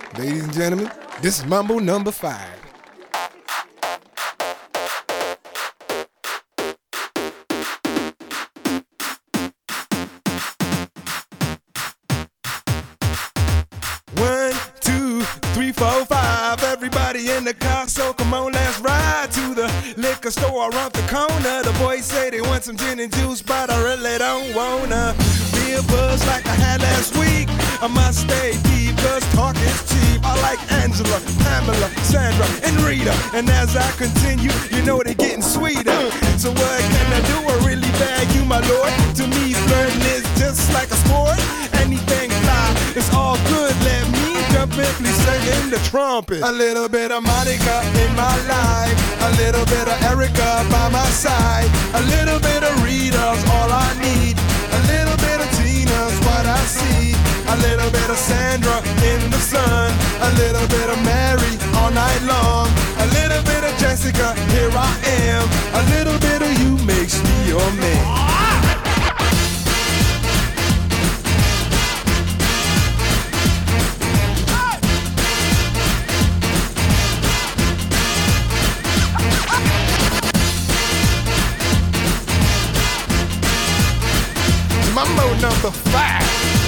Ladies and gentlemen, this is Mambo number 5. One, two, three, four, five. Everybody in the car, so come on, let's ride to the liquor store around the corner. The boys say they want some gin and juice, but I really don't wanna be a buzz like I had last week. I must stay deep, cause talk is cheap. I like Angela, Pamela, Sandra, and Rita. And as I continue, you know they're getting sweeter. So what can I do? I really bag you, my lord. To me, flirting is just like a sport. Anything fly, it's all good. Let me jump in, please sing the trumpet. A little bit of Monica in my life, a little bit of Erica by my side, a little bit of Rita's all I need, a little bit of Tina's what I see, a little bit of Sandra in the sun, a little bit of Mary all night long, a little bit of Jessica, here I am, a little bit of you makes me your man. Mambo number 5.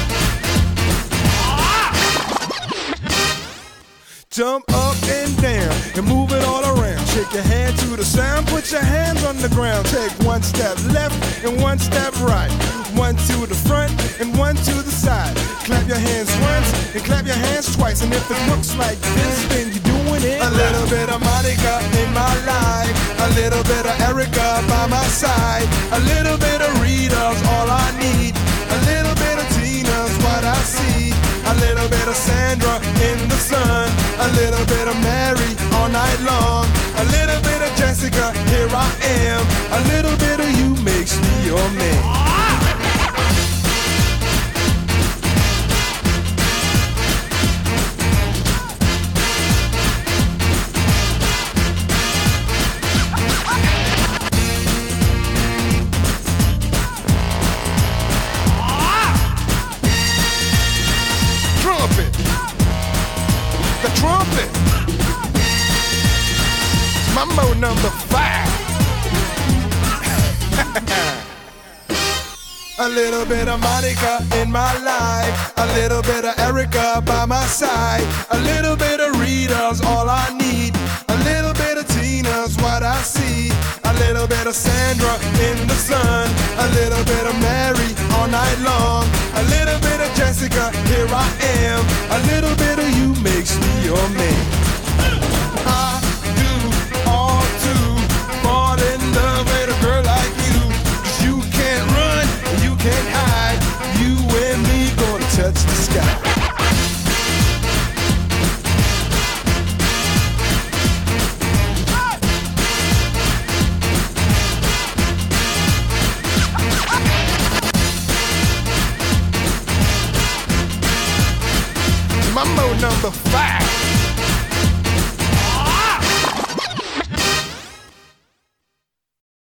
Jump up and down and move it all around. Shake your hand to the sound, put your hands on the ground. Take one step left and one step right. One to the front and one to the side. Clap your hands once and clap your hands twice. And if it looks like this, then you're doing it. A little bit of Monica in my life, a little bit of Erica by my side, a little bit of Rita's all I need, a little bit of Tina's what I see, a little bit of Sandra in the sun, a little bit of Mary all night long, a little bit of Jessica, here I am, a little bit of you makes me your man. The trumpet. Mambo number 5. A little bit of Monica in my life, a little bit of Erica by my side, a little bit of Rita's all I need, a little bit of Tina's what I see, a little bit of Sandra in the sun, a little bit of Mary all night long, a little bit of Jessica, here I am, a little bit of you makes me your man. I do all to fall in love with a girl like you, 'cause you can't run, you can't hide, you and me gonna touch the sky. Mambo number 5.